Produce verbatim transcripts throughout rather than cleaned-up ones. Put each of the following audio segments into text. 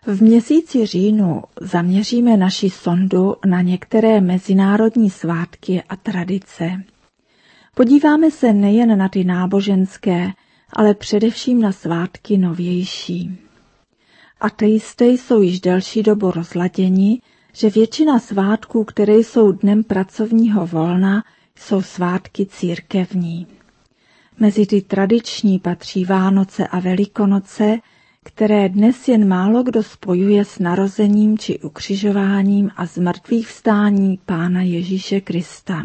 V měsíci říjnu zaměříme naši sondu na některé mezinárodní svátky a tradice. Podíváme se nejen na ty náboženské, ale především na svátky novější. Ateisté jsou již delší dobu rozladěni, že většina svátků, které jsou dnem pracovního volna, jsou svátky církevní. Mezi ty tradiční patří Vánoce a Velikonoce, které dnes jen málo kdo spojuje s narozením či ukřižováním a zmrtvýchvstání Pána Ježíše Krista.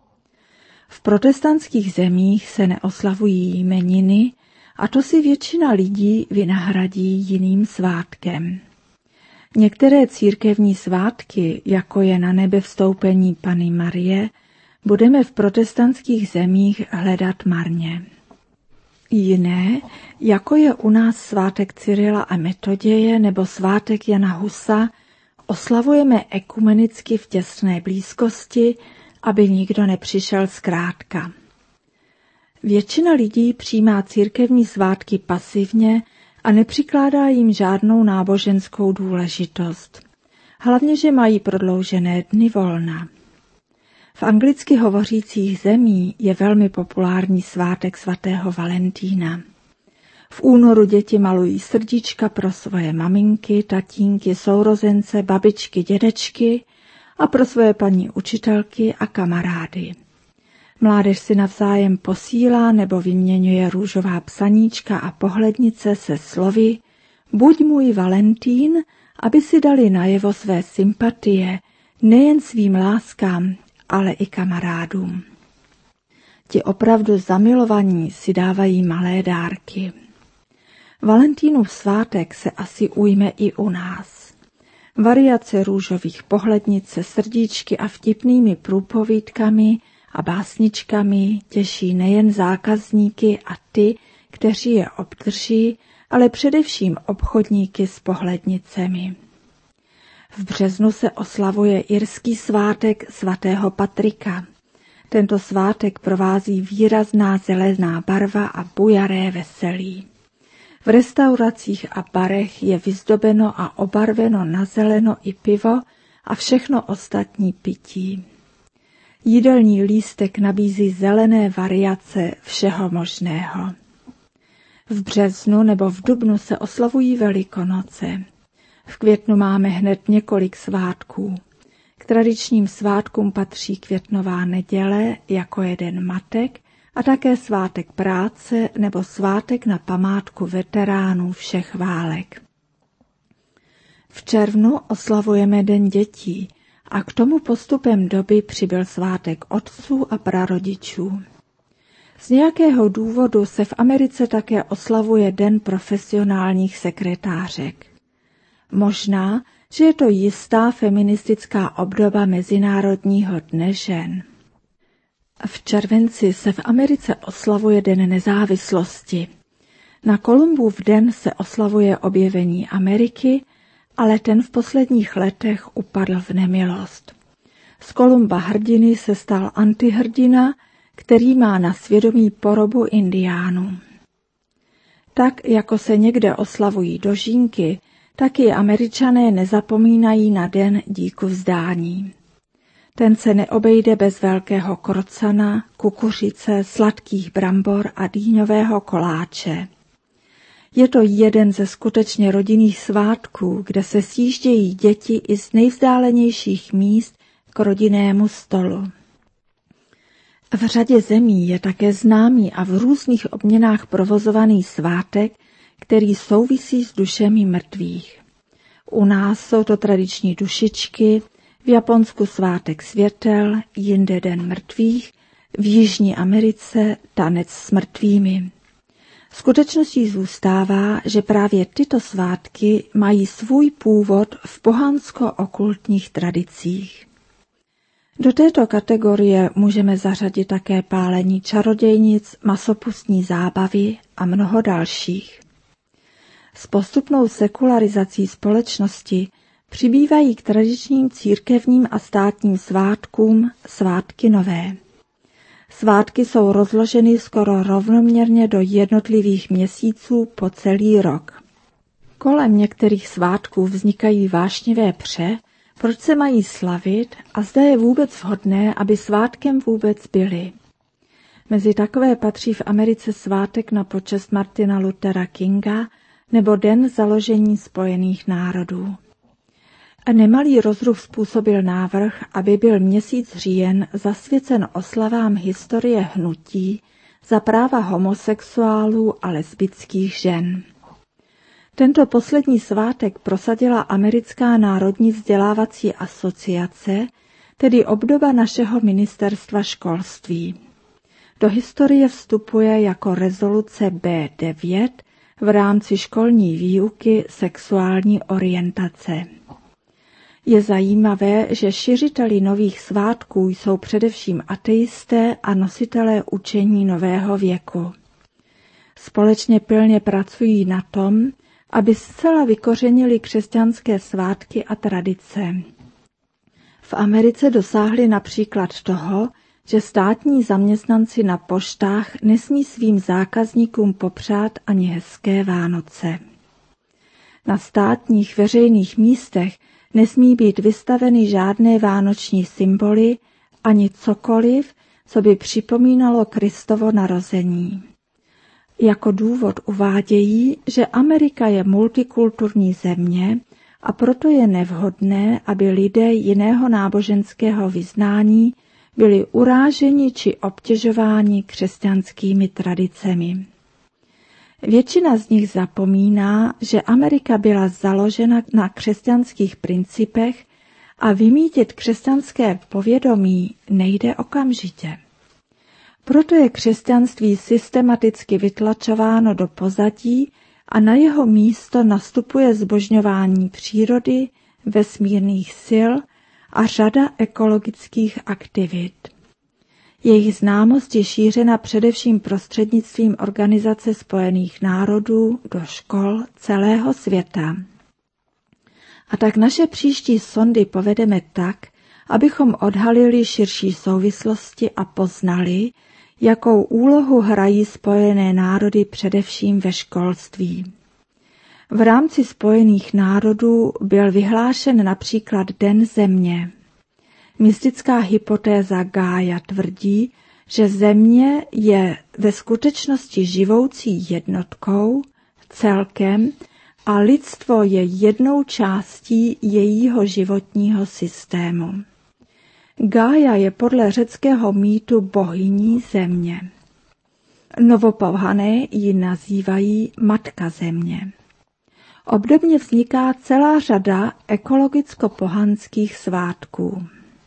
V protestantských zemích se neoslavují jmeniny, a to si většina lidí vynahradí jiným svátkem. Některé církevní svátky, jako je na nebe vstoupení Panny Marie, budeme v protestantských zemích hledat marně. Jiné, jako je u nás svátek Cyrila a Metoděje nebo svátek Jana Husa, oslavujeme ekumenicky v těsné blízkosti, aby nikdo nepřišel zkrátka. Většina lidí přijímá církevní svátky pasivně a nepřikládá jim žádnou náboženskou důležitost. Hlavně, že mají prodloužené dny volna. V anglicky hovořících zemí je velmi populární svátek svatého Valentína. V únoru děti malují srdíčka pro svoje maminky, tatínky, sourozence, babičky, dědečky a pro svoje paní učitelky a kamarády. Mládež si navzájem posílá nebo vyměňuje růžová psaníčka a pohlednice se slovy Buď můj Valentín, aby si dali najevo své sympatie nejen svým láskám, ale i kamarádům. Ti opravdu zamilovaní si dávají malé dárky. Valentínův svátek se asi ujme i u nás. Variace růžových pohlednic se srdíčky a vtipnými průpovídkami a básničkami těší nejen zákazníky a ty, kteří je obdrží, ale především obchodníky s pohlednicemi. V březnu se oslavuje irský svátek svatého Patrika. Tento svátek provází výrazná zelená barva a bujaré veselí. V restauracích a barech je vyzdobeno a obarveno na zeleno i pivo a všechno ostatní pití. Jídelní lístek nabízí zelené variace všeho možného. V březnu nebo v dubnu se oslavují Velikonoce. V květnu máme hned několik svátků. K tradičním svátkům patří květnová neděle jako jeden matek a také svátek práce nebo svátek na památku veteránů všech válek. V červnu oslavujeme Den dětí a k tomu postupem doby přibyl svátek otců a prarodičů. Z nějakého důvodu se v Americe také oslavuje Den profesionálních sekretářek. Možná, že je to jistá feministická obdoba Mezinárodního dne žen. V červenci se v Americe oslavuje Den nezávislosti. Na Kolumbův den se oslavuje objevení Ameriky, ale ten v posledních letech upadl v nemilost. Z Kolumba hrdiny se stal antihrdina, který má na svědomí porobu indiánů. Tak, jako se někde oslavují dožínky, tak i Američané nezapomínají na den díku vzdání. Ten se neobejde bez velkého krocana, kukuřice, sladkých brambor a dýňového koláče. Je to jeden ze skutečně rodinných svátků, kde se sjíždějí děti i z nejvzdálenějších míst k rodinnému stolu. V řadě zemí je také známý a v různých obměnách provozovaný svátek, který souvisí s dušemi mrtvých. U nás jsou to tradiční dušičky, v Japonsku svátek světel, jinde Den mrtvých, v Jižní Americe tanec s mrtvými. Skutečností zůstává, že právě tyto svátky mají svůj původ v pohansko-okultních tradicích. Do této kategorie můžeme zařadit také pálení čarodějnic, masopustní zábavy a mnoho dalších. S postupnou sekularizací společnosti přibývají k tradičním církevním a státním svátkům svátky nové. Svátky jsou rozloženy skoro rovnoměrně do jednotlivých měsíců po celý rok. Kolem některých svátků vznikají vášnivé pře, proč se mají slavit a zda je vůbec vhodné, aby svátkem vůbec byly. Mezi takové patří v Americe svátek na počest Martina Luthera Kinga nebo Den založení Spojených národů. A nemalý rozruch způsobil návrh, aby byl měsíc říjen zasvěcen oslavám historie hnutí za práva homosexuálů a lesbických žen. Tento poslední svátek prosadila Americká národní vzdělávací asociace, tedy obdoba našeho ministerstva školství. Do historie vstupuje jako rezoluce bé devět v rámci školní výuky sexuální orientace. Je zajímavé, že šiřiteli nových svátků jsou především ateisté a nositelé učení nového věku. Společně pilně pracují na tom, aby zcela vykořenili křesťanské svátky a tradice. V Americe dosáhli například toho, že státní zaměstnanci na poštách nesmí svým zákazníkům popřát ani hezké Vánoce. Na státních veřejných místech nesmí být vystaveny žádné vánoční symboly ani cokoliv, co by připomínalo Kristovo narození. Jako důvod uvádějí, že Amerika je multikulturní země a proto je nevhodné, aby lidé jiného náboženského vyznání byli uráženi či obtěžováni křesťanskými tradicemi. Většina z nich zapomíná, že Amerika byla založena na křesťanských principech a vymítit křesťanské povědomí nejde okamžitě. Proto je křesťanství systematicky vytlačováno do pozadí a na jeho místo nastupuje zbožňování přírody, vesmírných sil a řada ekologických aktivit. Jejich známost je šířena především prostřednictvím Organizace spojených národů do škol celého světa. A tak naše příští sondy povedeme tak, abychom odhalili širší souvislosti a poznali, jakou úlohu hrají Spojené národy především ve školství. V rámci Spojených národů byl vyhlášen například Den země. Mystická hypotéza Gája tvrdí, že země je ve skutečnosti živoucí jednotkou, celkem a lidstvo je jednou částí jejího životního systému. Gája je podle řeckého mýtu bohyní země. Novopohané ji nazývají Matka země. Obdobně vzniká celá řada ekologicko-pohanských svátků.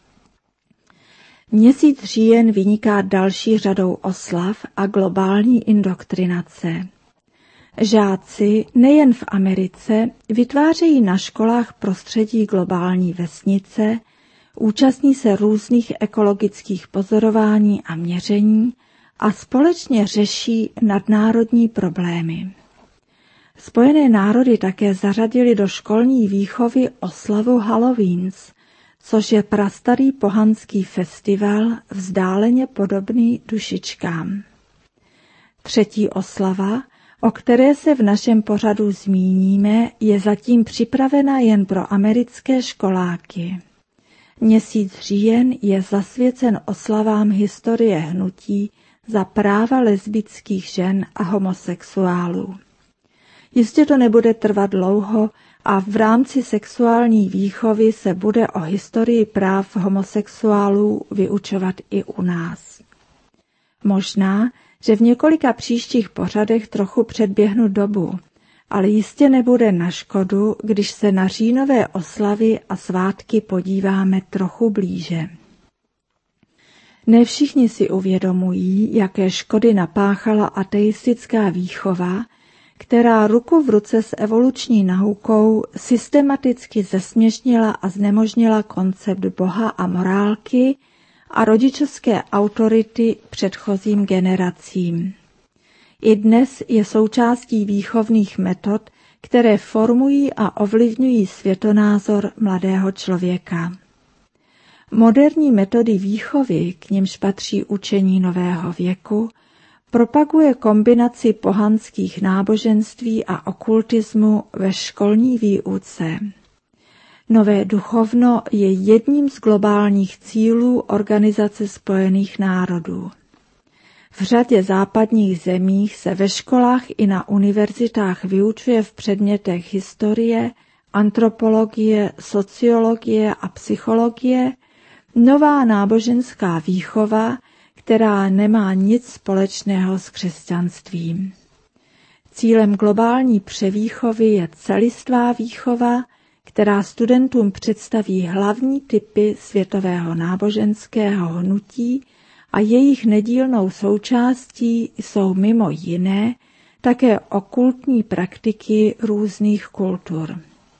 Měsíc říjen vyniká další řadou oslav a globální indoktrinace. Žáci nejen v Americe vytvářejí na školách prostředí globální vesnice, účastní se různých ekologických pozorování a měření a společně řeší nadnárodní problémy. Spojené národy také zařadili do školní výchovy oslavu Halloweens, což je prastarý pohanský festival vzdáleně podobný dušičkám. Třetí oslava, o které se v našem pořadu zmíníme, je zatím připravena jen pro americké školáky. Měsíc říjen je zasvěcen oslavám historie hnutí za práva lesbických žen a homosexuálů. Jistě to nebude trvat dlouho a v rámci sexuální výchovy se bude o historii práv homosexuálů vyučovat i u nás. Možná, že v několika příštích pořadech trochu předběhnu dobu, ale jistě nebude na škodu, když se na říjnové oslavy a svátky podíváme trochu blíže. Ne všichni si uvědomují, jaké škody napáchala ateistická výchova, která ruku v ruce s evoluční naukou systematicky zesměšnila a znemožnila koncept Boha a morálky a rodičovské autority předchozím generacím. I dnes je součástí výchovných metod, které formují a ovlivňují světonázor mladého člověka. Moderní metody výchovy, k nimž patří učení nového věku, propaguje kombinaci pohanských náboženství a okultismu ve školní výuce. Nové duchovno je jedním z globálních cílů Organizace spojených národů. V řadě západních zemích se ve školách i na univerzitách vyučuje v předmětech historie, antropologie, sociologie a psychologie nová náboženská výchova, která nemá nic společného s křesťanstvím. Cílem globální převýchovy je celistvá výchova, která studentům představí hlavní typy světového náboženského hnutí a jejich nedílnou součástí jsou mimo jiné také okultní praktiky různých kultur.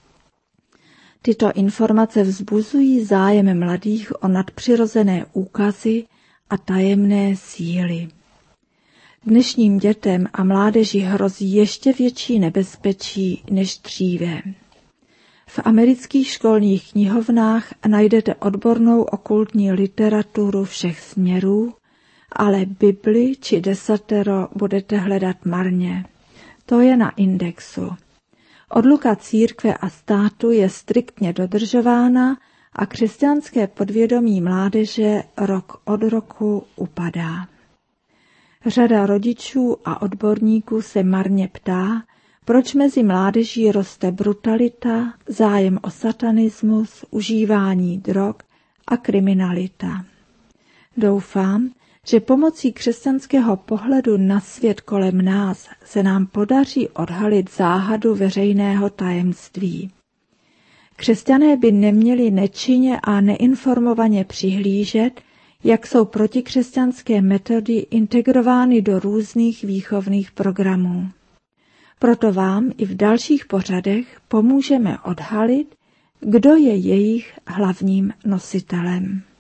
Tyto informace vzbuzují zájem mladých o nadpřirozené úkazy a tajemné síly. Dnešním dětem a mládeži hrozí ještě větší nebezpečí než dříve. V amerických školních knihovnách najdete odbornou okultní literaturu všech směrů, ale Bibli či desatero budete hledat marně. To je na indexu. Odluka církve a státu je striktně dodržována a křesťanské podvědomí mládeže rok od roku upadá. Řada rodičů a odborníků se marně ptá, proč mezi mládeží roste brutalita, zájem o satanismus, užívání drog a kriminalita. Doufám, že pomocí křesťanského pohledu na svět kolem nás se nám podaří odhalit záhadu veřejného tajemství. Křesťané by neměli nečinně a neinformovaně přihlížet, jak jsou protikřesťanské metody integrovány do různých výchovných programů. Proto vám i v dalších pořadech pomůžeme odhalit, kdo je jejich hlavním nositelem.